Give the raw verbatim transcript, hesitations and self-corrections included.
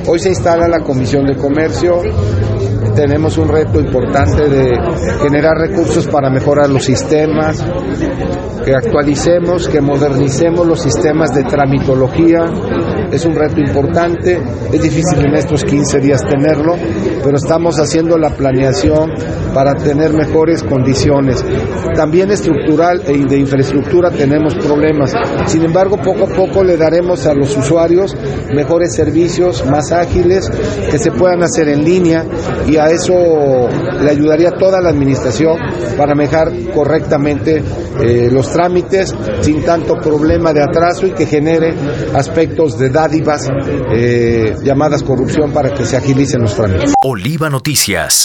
Hoy se instala la Comisión de Comercio. Tenemos un reto importante de generar recursos para mejorar los sistemas, que actualicemos, que modernicemos los sistemas de tramitología. Es un reto importante, es difícil en estos quince días tenerlo, pero estamos haciendo la planeación para tener mejores condiciones. También estructural y de infraestructura tenemos problemas. Sin embargo, poco a poco le daremos a los usuarios mejores servicios, más ágiles, que se puedan hacer en línea, y a eso le ayudaría a toda la administración para manejar correctamente eh, los trámites sin tanto problema de atraso y que genere aspectos de dádivas eh, llamadas corrupción para que se agilicen los trámites. Oliva Noticias.